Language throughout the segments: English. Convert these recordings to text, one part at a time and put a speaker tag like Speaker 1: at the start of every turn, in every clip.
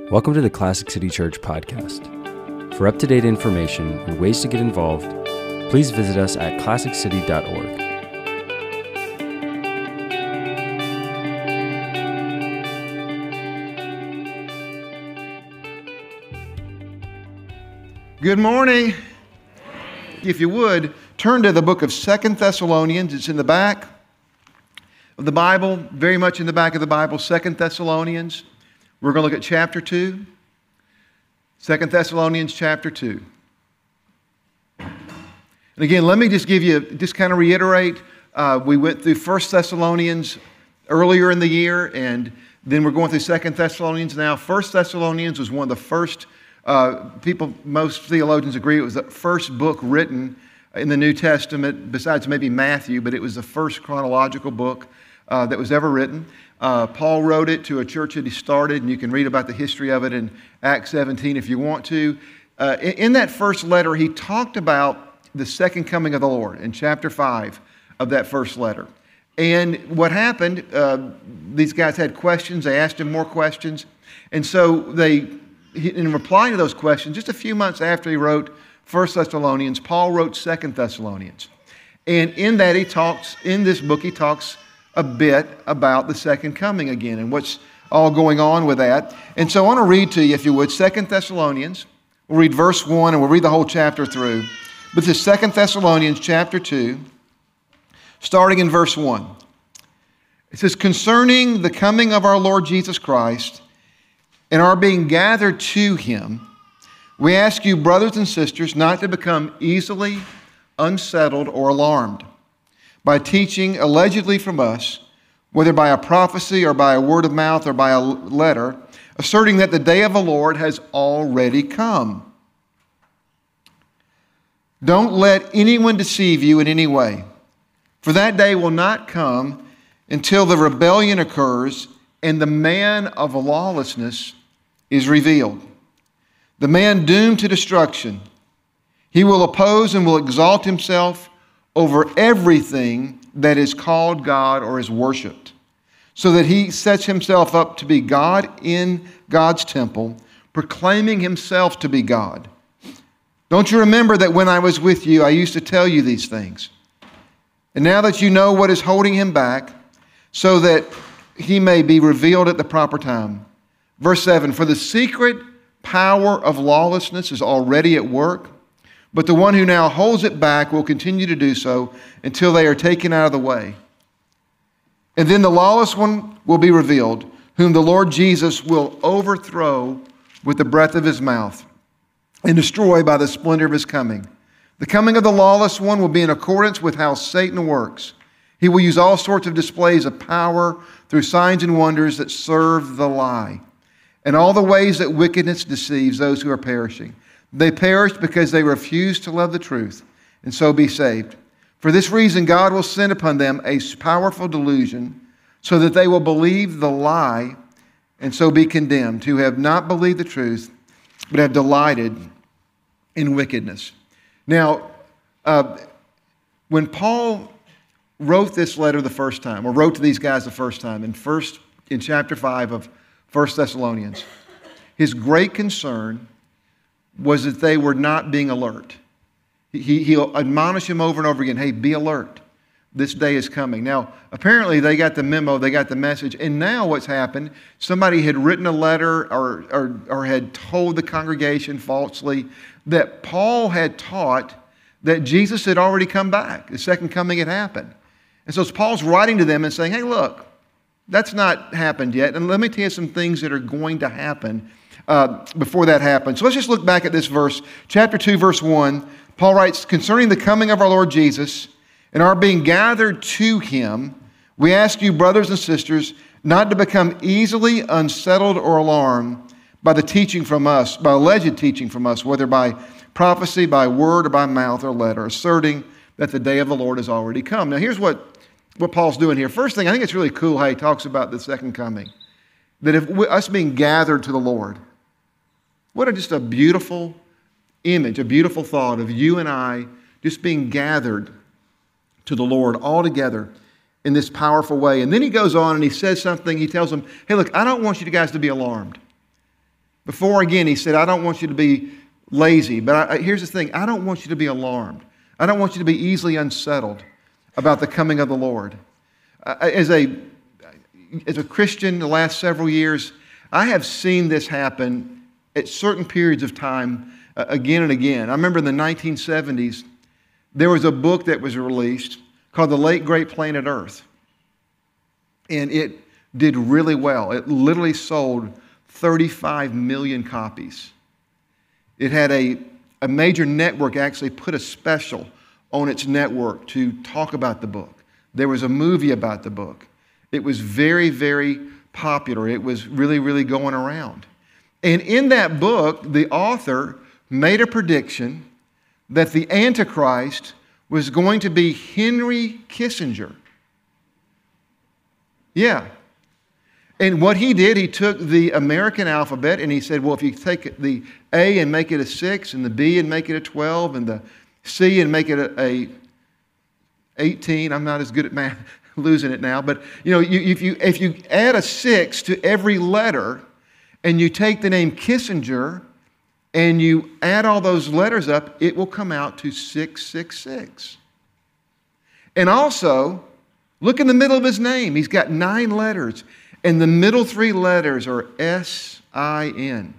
Speaker 1: Welcome to the Classic City Church podcast. For up-to-date information and ways to get involved, please visit us at classiccity.org.
Speaker 2: Good morning. If you would, turn to the book of 2 Thessalonians. It's in the back of the Bible, very much in the back of the Bible, 2 Thessalonians. We're going to look at chapter 2. 2 Thessalonians chapter 2. And again, let me just kind of reiterate, we went through 1 Thessalonians earlier in the year, and then we're going through 2 Thessalonians now. 1 Thessalonians was one of the first most theologians agree it was the first book written in the New Testament, besides maybe Matthew, but it was the first chronological book that was ever written. Paul wrote it to a church that he started, and you can read about the history of it in Acts 17 if you want to. In that first letter, he talked about the second coming of the Lord in chapter 5 of that first letter. And what happened, these guys had questions, they asked him more questions, and so in replying to those questions, just a few months after he wrote 1 Thessalonians, Paul wrote 2 Thessalonians. And in that in this book, he talks a bit about the second coming again and what's all going on with that. And so I want to read to you, if you would, 2 Thessalonians. We'll read verse 1 and we'll read the whole chapter through. But this is 2 Thessalonians chapter 2, starting in verse 1. It says, "Concerning the coming of our Lord Jesus Christ and our being gathered to Him, we ask you, brothers and sisters, not to become easily unsettled or alarmed by teaching allegedly from us, whether by a prophecy or by a word of mouth or by a letter, asserting that the day of the Lord has already come. Don't let anyone deceive you in any way, for that day will not come until the rebellion occurs and the man of lawlessness is revealed, the man doomed to destruction. He will oppose and will exalt himself over everything that is called God or is worshipped, so that he sets himself up to be God in God's temple, proclaiming himself to be God. Don't you remember that when I was with you, I used to tell you these things? And now that you know what is holding him back, so that he may be revealed at the proper time." Verse 7, "For the secret power of lawlessness is already at work, but the one who now holds it back will continue to do so until they are taken out of the way. And then the lawless one will be revealed, whom the Lord Jesus will overthrow with the breath of his mouth and destroy by the splendor of his coming. The coming of the lawless one will be in accordance with how Satan works. He will use all sorts of displays of power through signs and wonders that serve the lie, and all the ways that wickedness deceives those who are perishing. They perished because they refused to love the truth and so be saved. For this reason, God will send upon them a powerful delusion so that they will believe the lie and so be condemned, who have not believed the truth but have delighted in wickedness." Now, when Paul wrote this letter the first time, or wrote to these guys the first time, in chapter 5 of 1 Thessalonians, his great concern was that they were not being alert. He'll admonish them over and over again, hey, be alert. This day is coming. Now, apparently they got the memo, they got the message, and now what's happened, somebody had written a letter or had told the congregation falsely that Paul had taught that Jesus had already come back. The second coming had happened. And so Paul's writing to them and saying, hey, look, that's not happened yet, and let me tell you some things that are going to happen before that happens. So let's just look back at this verse. Chapter 2, verse 1, Paul writes, "Concerning the coming of our Lord Jesus and our being gathered to Him, we ask you, brothers and sisters, not to become easily unsettled or alarmed by the teaching from us, by alleged teaching from us, whether by prophecy, by word, or by mouth or letter, asserting that the day of the Lord has already come." Now here's what Paul's doing here. First thing, I think it's really cool how he talks about the second coming. That if us being gathered to the Lord, just a beautiful image, a beautiful thought of you and I just being gathered to the Lord all together in this powerful way. And then he goes on and he says something, he tells them, hey, look, I don't want you guys to be alarmed. Before, again, he said, I don't want you to be lazy, but here's the thing. I don't want you to be alarmed. I don't want you to be easily unsettled about the coming of the Lord. As a Christian the last several years, I have seen this happen at certain periods of time again and again. I remember in the 1970s, there was a book that was released called The Late Great Planet Earth. And it did really well. It literally sold 35 million copies. It had a major network actually put a special on its network to talk about the book. There was a movie about the book. It was very, very popular. It was really, really going around. And in that book, the author made a prediction that the Antichrist was going to be Henry Kissinger. Yeah. And what he did, he took the American alphabet and he said, well, if you take the A and make it a 6, and the B and make it a 12, and the C and make it a 18, I'm not as good at math, losing it now, but if you add a 6 to every letter and you take the name Kissinger and you add all those letters up, it will come out to 666. And also, look in the middle of his name. He's got 9 letters, and the middle 3 letters are S-I-N.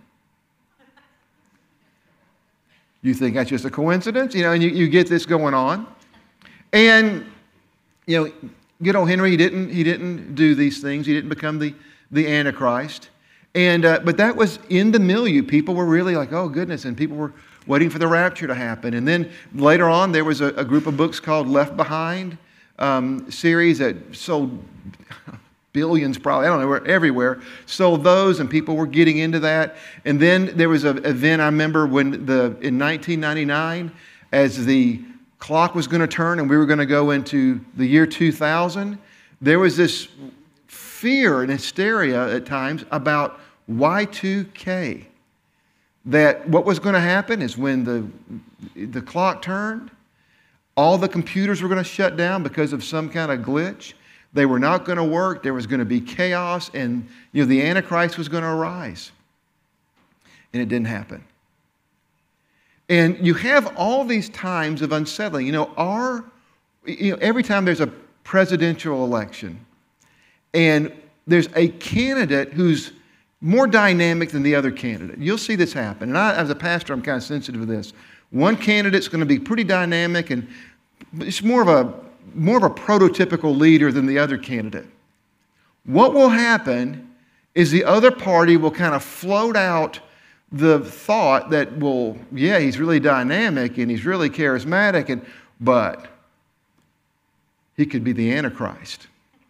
Speaker 2: You think that's just a coincidence? And you get this going on. And, good old Henry, he didn't do these things. He didn't become the Antichrist. And but that was in the milieu. People were really like, oh, goodness, and people were waiting for the rapture to happen. And then later on, there was a group of books called Left Behind series that sold billions, probably, I don't know, everywhere, sold those, and people were getting into that. And then there was an event, I remember, in 1999, as the clock was going to turn and we were going to go into the year 2000, there was this fear and hysteria at times about Y2K. That what was going to happen is when the clock turned, all the computers were going to shut down because of some kind of glitch. They were not going to work. There was going to be chaos, and the Antichrist was going to arise. And it didn't happen. And you have all these times of unsettling. Every time there's a presidential election, and there's a candidate who's more dynamic than the other candidate. You'll see this happen. And I, as a pastor, I'm kind of sensitive to this. One candidate's going to be pretty dynamic, and it's more of a prototypical leader than the other candidate. What will happen is the other party will kind of float out the thought that, well, yeah, he's really dynamic and he's really charismatic, but he could be the Antichrist.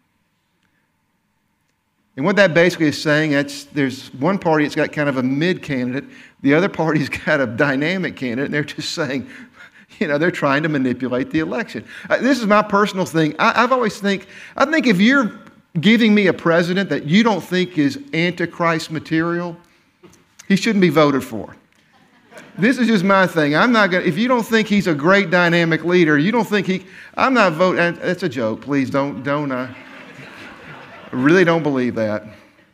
Speaker 2: And what that basically is saying, there's one party that's got kind of a mid candidate, the other party's got a dynamic candidate, and they're just saying, they're trying to manipulate the election. This is my personal thing. I think if you're giving me a president that you don't think is Antichrist material, he shouldn't be voted for. This is just my thing. I'm not going. If you don't think he's a great dynamic leader, you don't think I'm not voting. That's a joke. Please don't. I really don't believe that.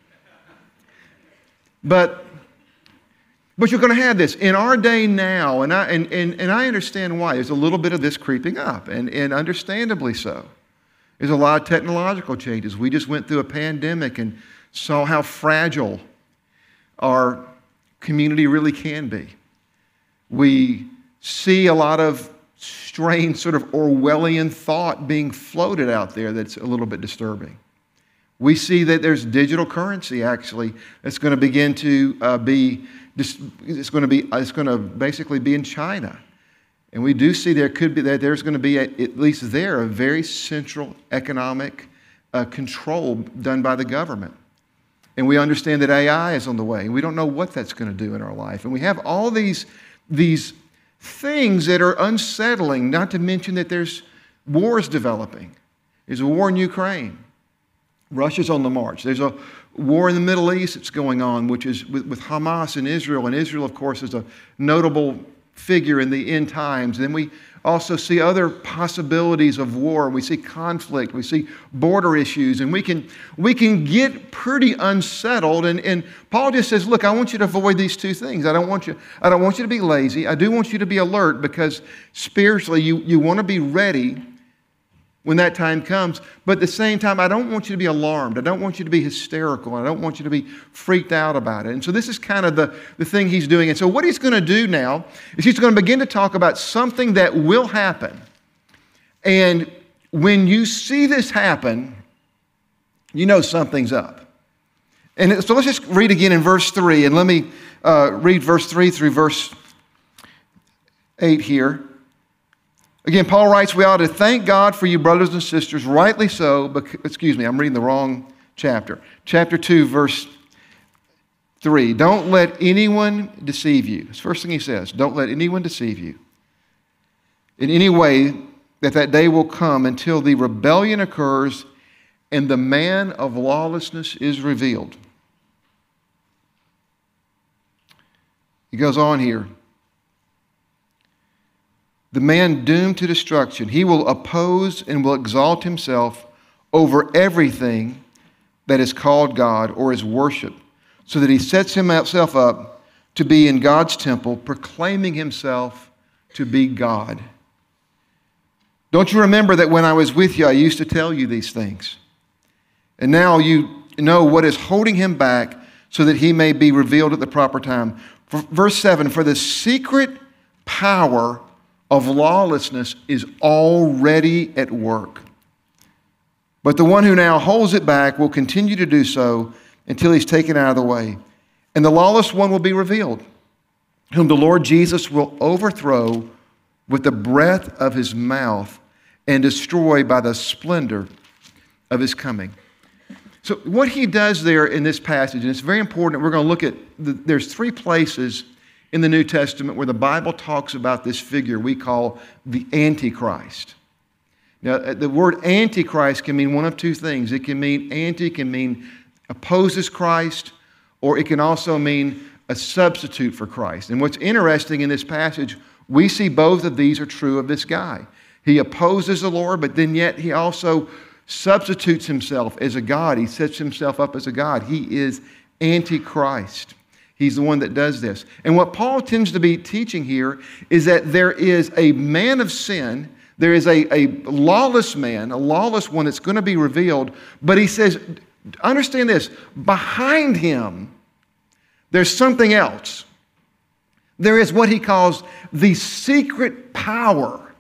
Speaker 2: But you're going to have this in our day now, and I understand why. There's a little bit of this creeping up, and understandably so. There's a lot of technological changes. We just went through a pandemic and saw how fragile our community really can be. We see a lot of strange sort of Orwellian thought being floated out there that's a little bit disturbing. We see that there's digital currency actually that's going to begin to it's going to basically be in China. And we do see there's going to be, at least there, a very central economic control done by the government. And we understand that AI is on the way. And we don't know what that's going to do in our life. And we have all these things that are unsettling, not to mention that there's wars developing. There's a war in Ukraine. Russia's on the march. There's a war in the Middle East that's going on, which is with Hamas and Israel. And Israel, of course, is a notable figure in the end times. And we also see other possibilities of war. We see conflict. We see border issues. And we can get pretty unsettled. And Paul just says, look, I want you to avoid these two things. I don't want you to be lazy. I do want you to be alert, because spiritually you want to be ready when that time comes. But at the same time, I don't want you to be alarmed. I don't want you to be hysterical. I don't want you to be freaked out about it. And so this is kind of the thing he's doing. And so what he's going to do now is he's going to begin to talk about something that will happen. And when you see this happen, you know something's up. And so let's just read again in verse 3. And let me read verse 3 through verse 8 here. Again, Paul writes, we ought to thank God for you, brothers and sisters, rightly so. I'm reading the wrong chapter. Chapter 2, verse 3. Don't let anyone deceive you. That's the first thing he says. Don't let anyone deceive you in any way, that day will come until the rebellion occurs and the man of lawlessness is revealed. He goes on here. The man doomed to destruction. He will oppose and will exalt himself over everything that is called God or is worship, so that he sets himself up to be in God's temple, proclaiming himself to be God. Don't you remember that when I was with you, I used to tell you these things? And now you know what is holding him back, so that he may be revealed at the proper time. Verse 7, for the secret power of lawlessness is already at work. But the one who now holds it back will continue to do so until he's taken out of the way. And the lawless one will be revealed, whom the Lord Jesus will overthrow with the breath of his mouth and destroy by the splendor of his coming. So what he does there in this passage, and it's very important, we're going to look at, there's three places in the New Testament where the Bible talks about this figure we call the Antichrist. Now, the word Antichrist can mean one of two things. It can mean opposes Christ, or it can also mean a substitute for Christ. And what's interesting in this passage, we see both of these are true of this guy. He opposes the Lord, but then yet he also substitutes himself as a God. He sets himself up as a God. He is Antichrist. He's the one that does this. And what Paul tends to be teaching here is that there is a man of sin, there is a lawless man, a lawless one that's going to be revealed, but he says, understand this, behind him, there's something else. There is what he calls the secret power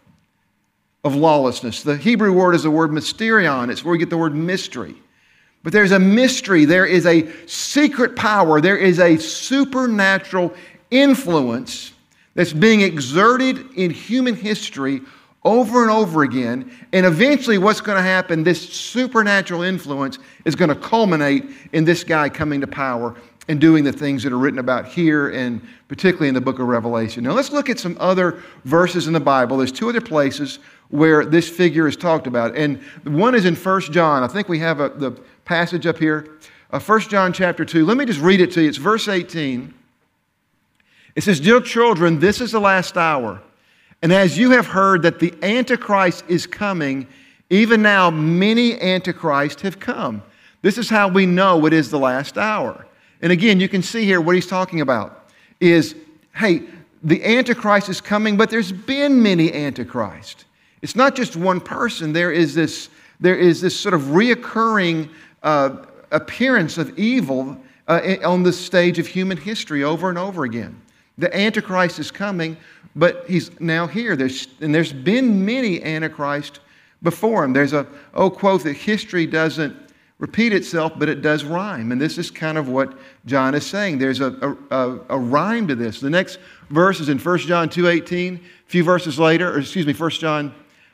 Speaker 2: of lawlessness. The Hebrew word is the word mysterion. It's where we get the word mystery. But there's a mystery, there is a secret power, there is a supernatural influence that's being exerted in human history over and over again. And eventually what's going to happen, this supernatural influence is going to culminate in this guy coming to power and doing the things that are written about here, and particularly in the book of Revelation. Now let's look at some other verses in the Bible. There's two other places where this figure is talked about. And one is in 1 John. I think we have the passage up here. 1 John chapter 2. Let me just read it to you. It's verse 18. It says, dear children, this is the last hour. And as you have heard that the Antichrist is coming, even now many Antichrists have come. This is how we know it is the last hour. And again, you can see here what he's talking about is, hey, the Antichrist is coming, but there's been many Antichrists. It's not just one person. There is this sort of reoccurring appearance of evil on the stage of human history over and over again. The Antichrist is coming, but he's now here. There's been many Antichrists before him. There's a old quote that history doesn't repeat itself, but it does rhyme. And this is kind of what John is saying. There's a rhyme to this. The next verse is in 1 John 2:18. A few verses later, 1 John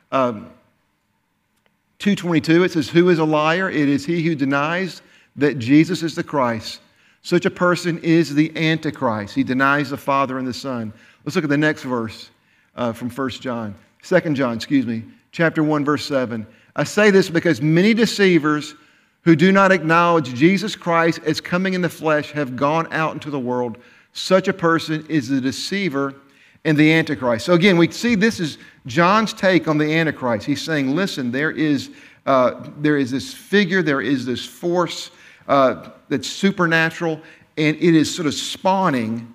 Speaker 2: 2:22, it says, who is a liar? It is he who denies that Jesus is the Christ. Such a person is the Antichrist. He denies the Father and the Son. Let's look at the next verse from 2 John, chapter 1, verse 7. I say this because many deceivers who do not acknowledge Jesus Christ as coming in the flesh have gone out into the world. Such a person is a deceiver and the Antichrist. So again, we see this is John's take on the Antichrist. He's saying, listen, there is this figure, there is this force that's supernatural, and it is sort of spawning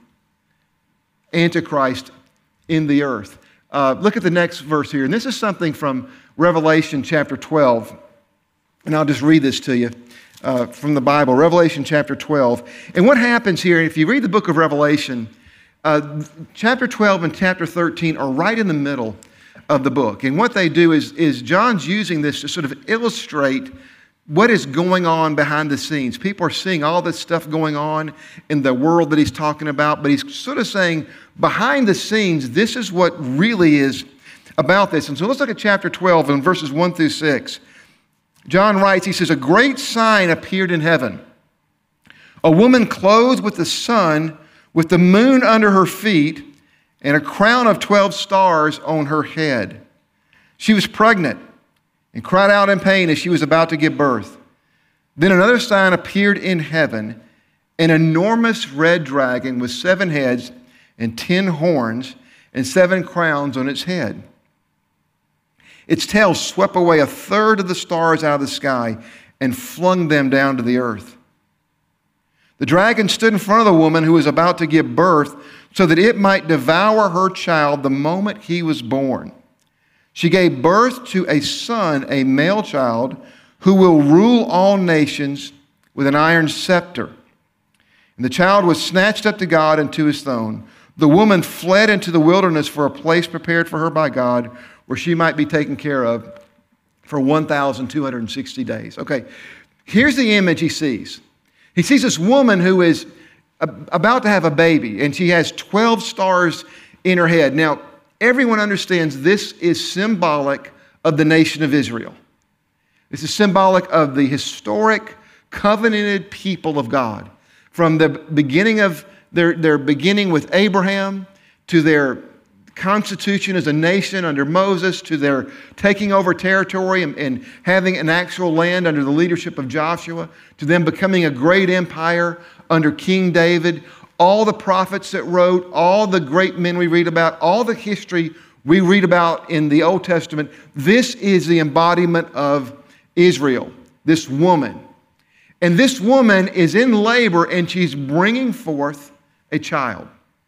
Speaker 2: Antichrist in the earth. Look at the next verse here. And this is something from Revelation chapter 12. And I'll just read this to you from the Bible, Revelation chapter 12. And what happens here, if you read the book of Revelation, chapter 12 and chapter 13 are right in the middle of the book. And what they do is John's using this to sort of illustrate what is going on behind the scenes. People are seeing all this stuff going on in the world that he's talking about, but he's sort of saying behind the scenes, this is what really is about this. And so let's look at chapter 12 and verses 1 through 6. John writes, he says, "A great sign appeared in heaven. A woman clothed with the sun, with the moon under her feet, and a crown of 12 stars on her head. She was pregnant and cried out in pain as she was about to give birth. Then another sign appeared in heaven, an enormous red dragon with 7 heads and 10 horns and 7 crowns on its head. Its tail swept away 1/3 of the stars out of the sky and flung them down to the earth. The dragon stood in front of the woman who was about to give birth so that it might devour her child the moment he was born. She gave birth to a son, a male child, who will rule all nations with an iron scepter. And the child was snatched up to God and to his throne. The woman fled into the wilderness for a place prepared for her by God, where she might be taken care of for 1,260 days. Okay, here's the image he sees. He sees this woman who is about to have a baby, and she has 12 stars in her head. Now, everyone understands this is symbolic of the nation of Israel. This is symbolic of the historic, covenanted people of God. From the beginning of their beginning with Abraham, to their constitution as a nation under Moses, to their taking over territory and having an actual land under the leadership of Joshua, to them becoming a great empire under King David, all the prophets that wrote, all the great men we read about, all the history we read about in the Old Testament. This is the embodiment of Israel, this woman. And this woman is in labor and she's bringing forth a child,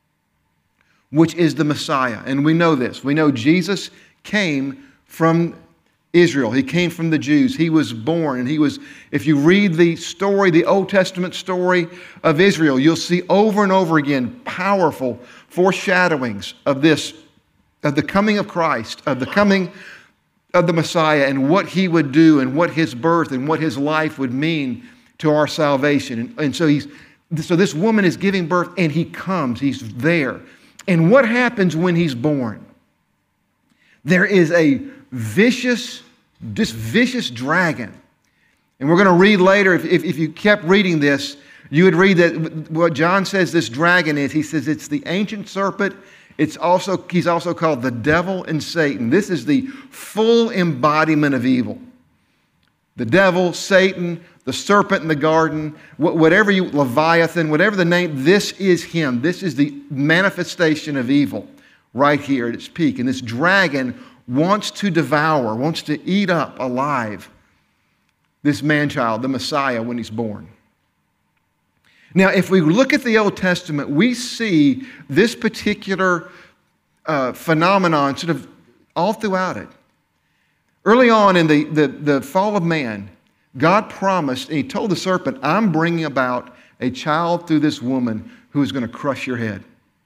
Speaker 2: which is the Messiah. And we know this. We know Jesus came from Israel. He came from the Jews. He was born, and he was, if you read the story, the Old Testament story of Israel, you'll see over and over again powerful foreshadowings of this, of the coming of Christ, of the coming of the Messiah, and what he would do, and what his birth and what his life would mean to our salvation. And so this woman is giving birth, and he comes. He's there. And what happens when he's born? There is a vicious dragon. And we're going to read later, if you kept reading this, you would read that what John says this dragon is. He says it's the ancient serpent. He's also called the devil and Satan. This is the full embodiment of evil. The devil, Satan, the serpent in the garden, Leviathan, whatever the name, this is him. This is the manifestation of evil right here at its peak. And this dragon wants to devour, wants to eat up alive this man-child, the Messiah, when he's born. Now, if we look at the Old Testament, we see this particular phenomenon sort of all throughout it. Early on in the fall of man, God promised, and he told the serpent, I'm bringing about a child through this woman who is going to crush your head.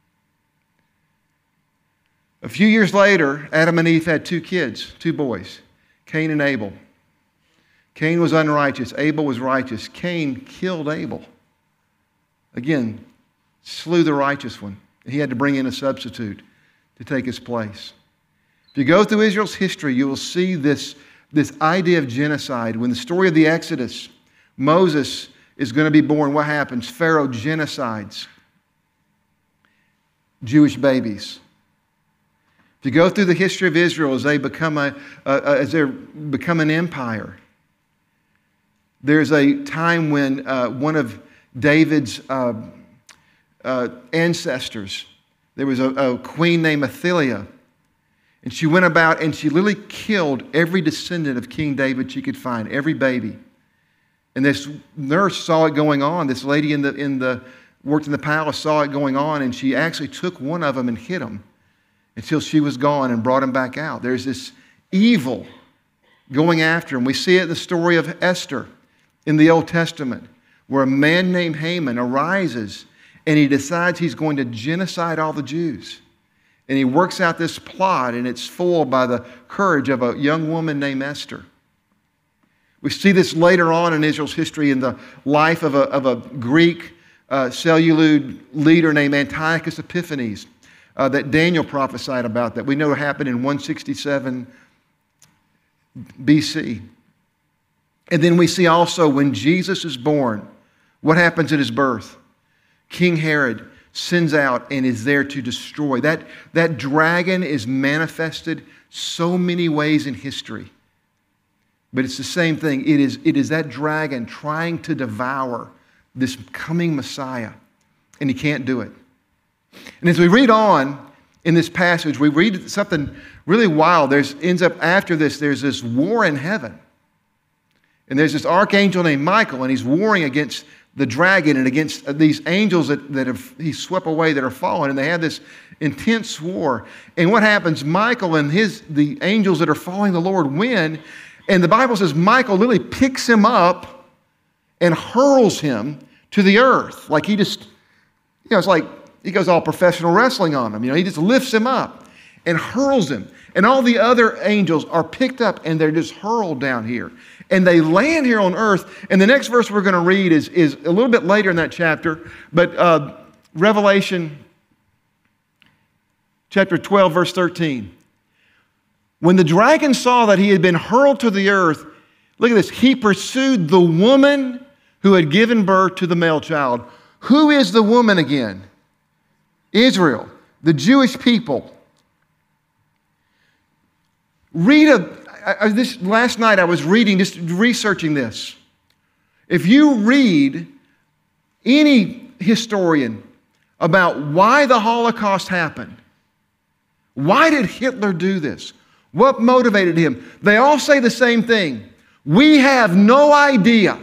Speaker 2: A few years later, Adam and Eve had 2 kids, 2 boys, Cain and Abel. Cain was unrighteous. Abel was righteous. Cain killed Abel. Again, slew the righteous one. He had to bring in a substitute to take his place. If you go through Israel's history, you will see this idea of genocide. When the story of the Exodus, Moses is going to be born, what happens? Pharaoh genocides Jewish babies. If you go through the history of Israel as they become an empire, there's a time when one of David's ancestors There was a queen named Athaliah. And she went about and she literally killed every descendant of King David she could find, every baby. And this nurse saw it going on. This lady worked in the palace saw it going on, and she actually took one of them and hit him until she was gone and brought him back out. There's this evil going after him. We see it in the story of Esther in the Old Testament, where a man named Haman arises and he decides he's going to genocide all the Jews. And he works out this plot, and it's foiled by the courage of a young woman named Esther. We see this later on in Israel's history in the life of a Greek Seleucid leader named Antiochus Epiphanes that Daniel prophesied about, that we know happened in 167 BC. And then we see also when Jesus is born, what happens at his birth? King Herod sends out and is there to destroy. That dragon is manifested so many ways in history. But it's the same thing. It is that dragon trying to devour this coming Messiah, and he can't do it. And as we read on in this passage, we read something really wild. Ends up after this, there's this war in heaven. And there's this archangel named Michael, and he's warring against the dragon and against these angels that he swept away that are fallen, and they have this intense war. And what happens? Michael and the angels that are following the Lord win, and the Bible says Michael literally picks him up and hurls him to the earth. Like he just, it's like he goes all professional wrestling on him. He just lifts him up and hurls him. And all the other angels are picked up and they're just hurled down here. And they land here on earth. And the next verse we're going to read is a little bit later in that chapter. But Revelation chapter 12, verse 13. When the dragon saw that he had been hurled to the earth, look at this, he pursued the woman who had given birth to the male child. Who is the woman again? Israel, the Jewish people. Last night I was reading, just researching this. If you read any historian about why the Holocaust happened, why did Hitler do this? What motivated him? They all say the same thing. We have no idea.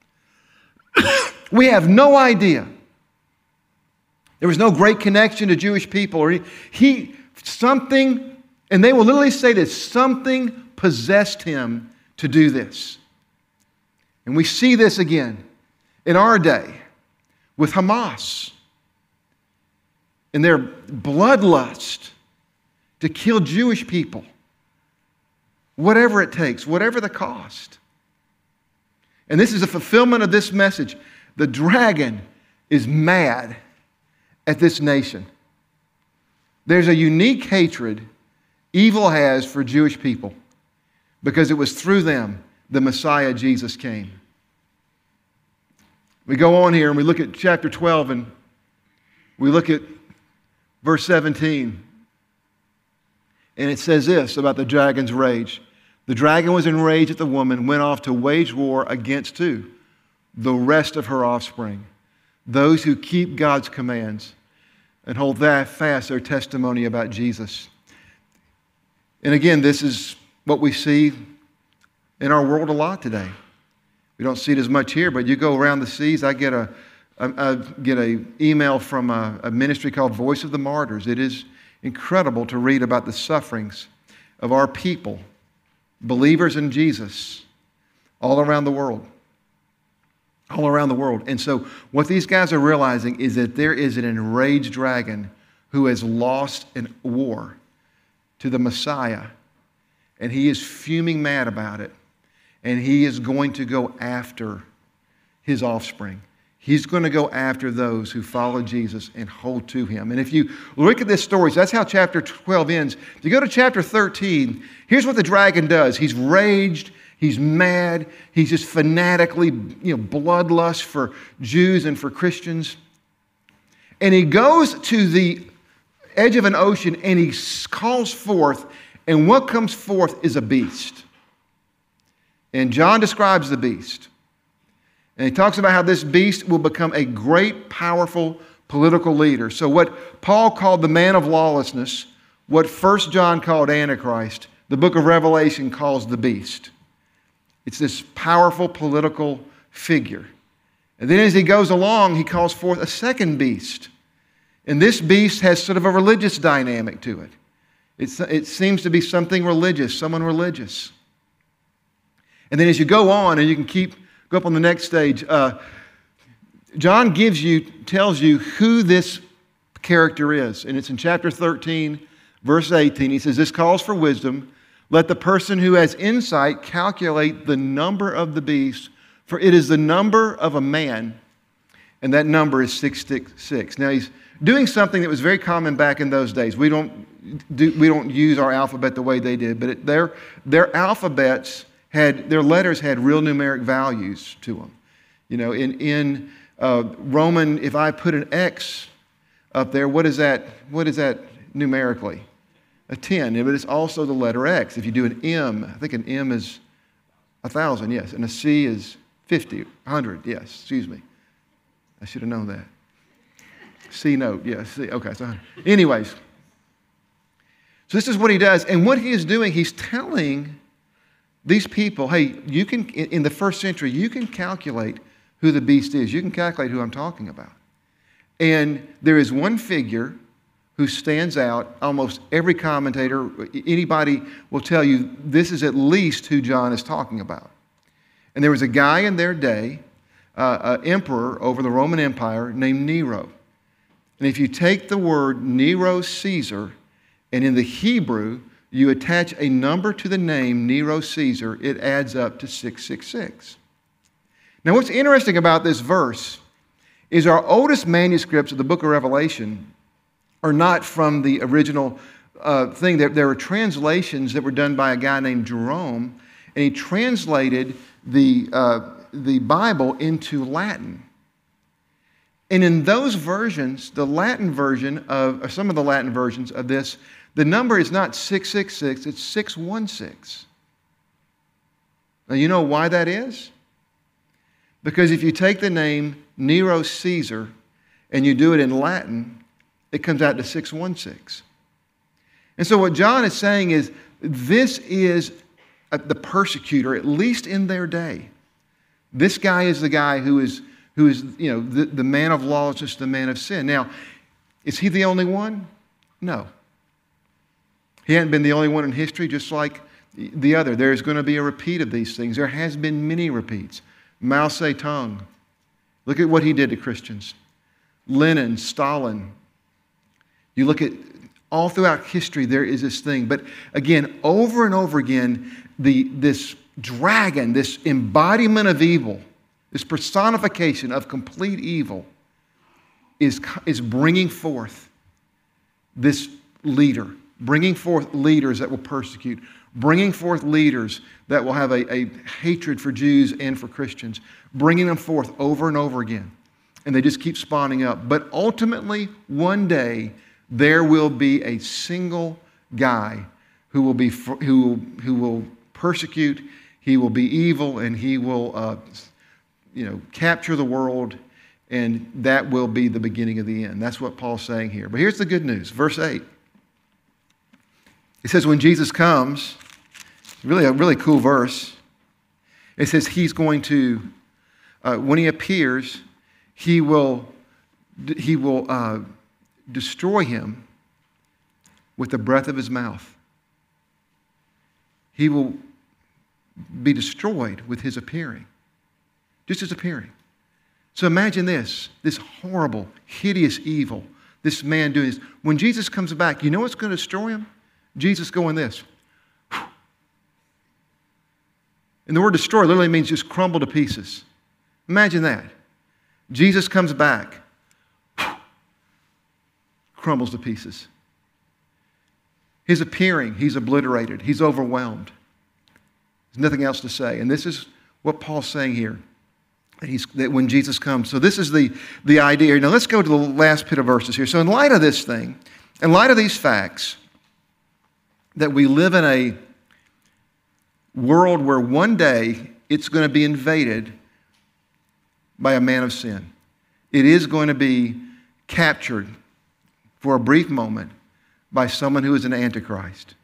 Speaker 2: We have no idea. There was no great connection to Jewish people. And they will literally say this, something possessed him to do this. And we see this again in our day with Hamas and their bloodlust to kill Jewish people. Whatever it takes, whatever the cost. And this is a fulfillment of this message. The dragon is mad at this nation. There's a unique hatred evil has for Jewish people because it was through them the Messiah Jesus came. We go on here and we look at chapter 12 and we look at verse 17. And it says this about the dragon's rage. The dragon was enraged at the woman, went off to wage war against who? The rest of her offspring. Those who keep God's commands and hold that fast their testimony about Jesus. And again, this is what we see in our world a lot today. We don't see it as much here, but you go around the seas, I get an email from a ministry called Voice of the Martyrs. It is incredible to read about the sufferings of our people, believers in Jesus, all around the world. All around the world. And so what these guys are realizing is that there is an enraged dragon who has lost in war to the Messiah. And he is fuming mad about it. And he is going to go after his offspring. He's going to go after those who follow Jesus and hold to him. And if you look at this story, so that's how chapter 12 ends. If you go to chapter 13, here's what the dragon does. He's raged. He's mad. He's just fanatically, bloodlust for Jews and for Christians. And he goes to the edge of an ocean and he calls forth, and what comes forth is a beast. And John describes the beast. And he talks about how this beast will become a great, powerful, political leader. So what Paul called the man of lawlessness, what 1 John called Antichrist, the book of Revelation calls the beast. It's this powerful political figure. And then as he goes along, he calls forth a second beast. And this beast has sort of a religious dynamic to it. It seems to be something religious, someone religious. And then as you go on, and you can go up on the next stage, John tells you who this character is. And it's in chapter 13, verse 18. He says, this calls for wisdom. Let the person who has insight calculate the number of the beast, for it is the number of a man, and that number is 666. Now he's doing something that was very common back in those days. We don't use our alphabet the way they did, but their alphabets their letters had real numeric values to them. You know, in Roman, if I put an X up there, what is that numerically? A 10, but it's also the letter X. If you do an M, I think an M is 1,000, yes, and a C is 50, 100, yes, excuse me. I should have known that. C note, yes, C, okay, so 100. Anyways, so this is what he does, and what he is doing, he's telling these people, hey, you can, in the first century, you can calculate who the beast is. You can calculate who I'm talking about. And there is one figure who stands out. Almost every commentator, anybody will tell you this is at least who John is talking about. And there was a guy in their day, an emperor over the Roman Empire named Nero. And if you take the word Nero Caesar, and in the Hebrew, you attach a number to the name Nero Caesar, it adds up to 666. Now what's interesting about this verse is our oldest manuscripts of the book of Revelation are not from the original thing. There were translations that were done by a guy named Jerome, and he translated the Bible into Latin. And in those versions, the Latin version or some of the Latin versions of this, the number is not 666, it's 616. Now you know why that is? Because if you take the name Nero Caesar and you do it in Latin, it comes out to 616. And so what John is saying is, this is the persecutor, at least in their day. This guy is the guy who is the man of lawlessness, the man of sin. Now, is he the only one? No. He hadn't been the only one in history, just like the other. There's going to be a repeat of these things. There has been many repeats. Mao Zedong, look at what he did to Christians. Lenin, Stalin. You look at all throughout history, there is this thing. But again, over and over again, this dragon, this embodiment of evil, this personification of complete evil is bringing forth this leader, bringing forth leaders that will persecute, bringing forth leaders that will have a hatred for Jews and for Christians, bringing them forth over and over again. And they just keep spawning up. But ultimately, one day, there will be a single guy who will persecute, he will be evil, and he will capture the world, and that will be the beginning of the end. That's what Paul's saying here. But here's the good news. Verse 8. It says when Jesus comes, really a really cool verse. It says he's going to, when he appears, he will destroy him with the breath of his mouth. He will be destroyed with his appearing. Just his appearing. So imagine this horrible, hideous evil, this man doing this. When Jesus comes back, you know what's going to destroy him? Jesus going this. And the word destroy literally means just crumble to pieces. Imagine that. Jesus comes back, crumbles to pieces. His appearing, he's obliterated. He's overwhelmed. There's nothing else to say. And this is what Paul's saying here, that when Jesus comes. So this is the idea. Now let's go to the last bit of verses here. So in light of this thing, in light of these facts, that we live in a world where one day it's going to be invaded by a man of sin. It is going to be captured for a brief moment by someone who is an antichrist.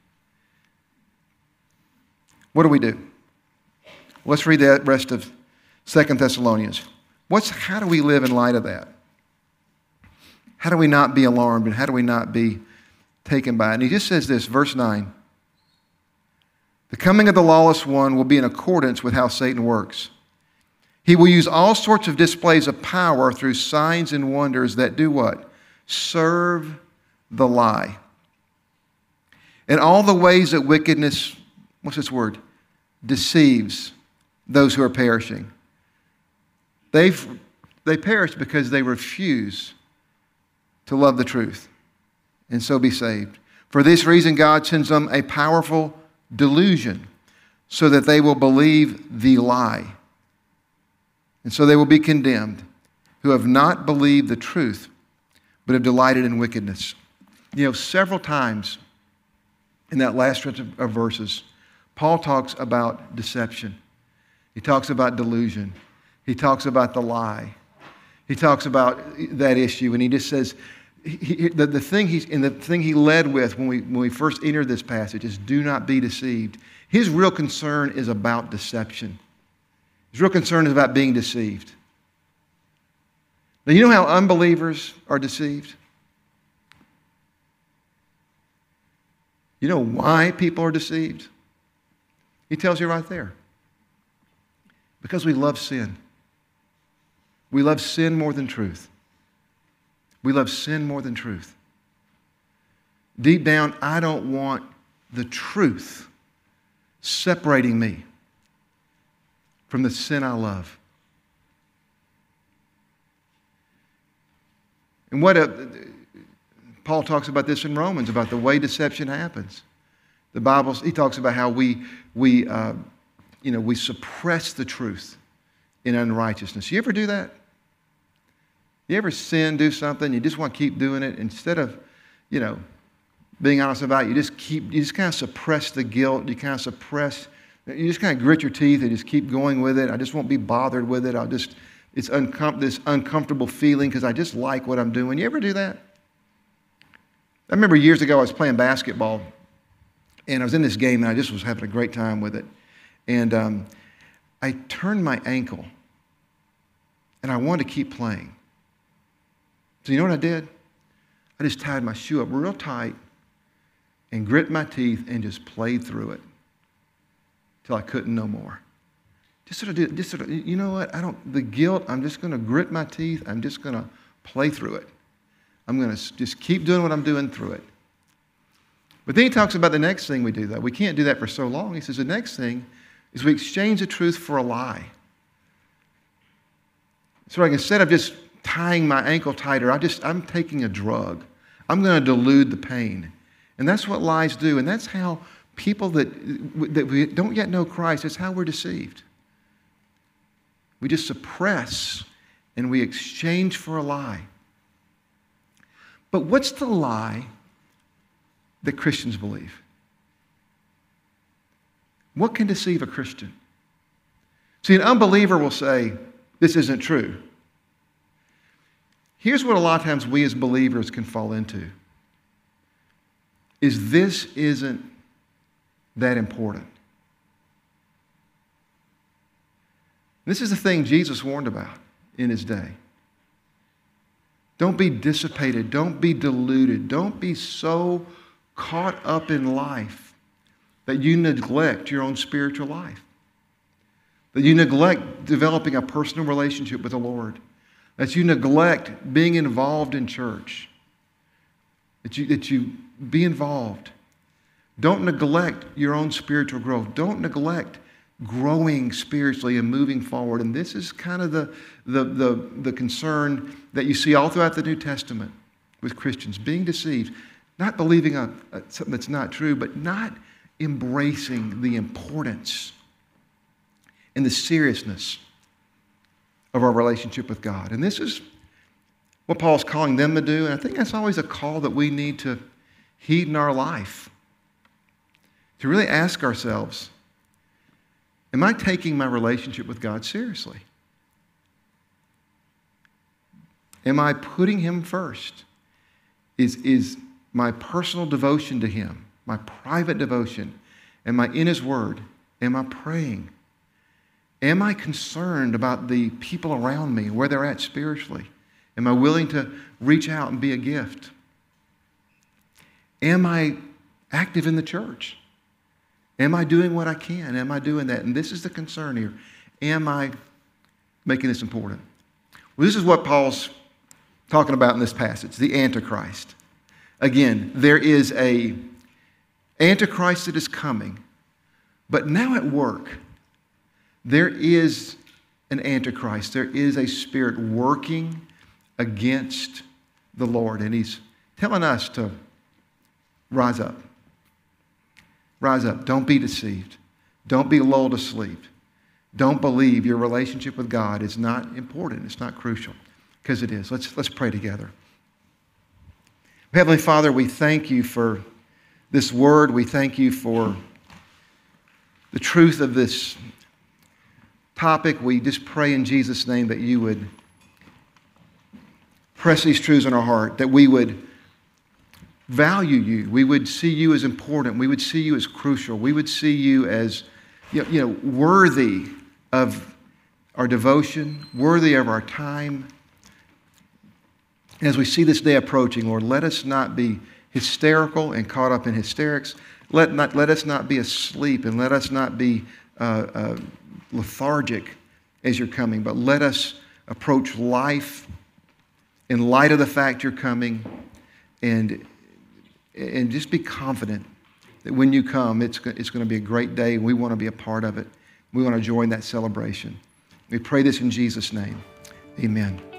Speaker 2: What do? Let's read the rest of 2 Thessalonians. How do we live in light of that? How do we not be alarmed, and how do we not be taken by it? And he just says this, verse 9. The coming of the lawless one will be in accordance with how Satan works. He will use all sorts of displays of power through signs and wonders that do what? Serve the lie. And all the ways that wickedness, what's this word? Deceives those who are perishing. They perish because they refuse to love the truth and so be saved. For this reason, God sends them a powerful delusion so that they will believe the lie. And so they will be condemned who have not believed the truth but have delighted in wickedness. You know, several times in that last stretch of verses, Paul talks about deception. He talks about delusion. He talks about the lie. He talks about that issue, and he just says, the thing he led with when we first entered this passage is do not be deceived. His real concern is about deception. His real concern is about being deceived. Now, you know how unbelievers are deceived? You know why people are deceived? He tells you right there. Because we love sin. We love sin more than truth. We love sin more than truth. Deep down, I don't want the truth separating me from the sin I love. And Paul talks about this in Romans, about the way deception happens. The Bible, he talks about how we suppress the truth in unrighteousness. You ever do that? You ever sin, do something, you just want to keep doing it instead of, being honest about it, you just kind of suppress the guilt, you just kind of grit your teeth and just keep going with it. I just won't be bothered with it. It's this uncomfortable feeling because I just like what I'm doing. You ever do that? I remember years ago I was playing basketball and I was in this game and I just was having a great time with it. And I turned my ankle and I wanted to keep playing. So you know what I did? I just tied my shoe up real tight and grit my teeth and just played through it till I couldn't no more. You know what? The guilt, I'm just going to grit my teeth. I'm just going to play through it. I'm going to just keep doing what I'm doing through it. But then he talks about the next thing we do, though. We can't do that for so long. He says the next thing is we exchange the truth for a lie. So like instead of just tying my ankle tighter, I'm taking a drug. I'm going to delude the pain. And that's what lies do. And that's how people that we don't yet know Christ, that's how we're deceived. We just suppress and we exchange for a lie. But what's the lie that Christians believe? What can deceive a Christian? See, an unbeliever will say, this isn't true. Here's what a lot of times we as believers can fall into. Is this isn't that important. This is the thing Jesus warned about in his day. Don't be dissipated. Don't be deluded. Don't be so caught up in life that you neglect your own spiritual life. That you neglect developing a personal relationship with the Lord. That you neglect being involved in church. That you be involved. Don't neglect your own spiritual growth. Don't neglect growing spiritually and moving forward. And this is kind of the concern that you see all throughout the New Testament with Christians. Being deceived. Not believing something that's not true, but not embracing the importance and the seriousness of our relationship with God. And this is what Paul's calling them to do. And I think that's always a call that we need to heed in our life. To really ask ourselves, am I taking my relationship with God seriously? Am I putting him first? Is my personal devotion to him, my private devotion, am I in his word? Am I praying? Am I concerned about the people around me, where they're at spiritually? Am I willing to reach out and be a gift? Am I active in the church? Am I doing what I can? Am I doing that? And this is the concern here. Am I making this important? Well, this is what Paul's talking about in this passage, the Antichrist. Again, there is a Antichrist that is coming, but now at work, there is an Antichrist. There is a spirit working against the Lord, and he's telling us to rise up. Rise up. Don't be deceived. Don't be lulled to sleep. Don't believe your relationship with God is not important. It's not crucial, because it is. Let's pray together. Heavenly Father, we thank you for this word. We thank you for the truth of this topic. We just pray in Jesus' name that you would press these truths in our heart, that we would value you. We would see you as important. We would see you as crucial. We would see you as worthy of our devotion, worthy of our time. As we see this day approaching, Lord, let us not be hysterical and caught up in hysterics. Let us not be asleep, and let us not be lethargic as you're coming, but let us approach life in light of the fact you're coming, and just be confident that when you come, it's going to be a great day, and we want to be a part of it. We want to join that celebration. We pray this in Jesus' name. Amen.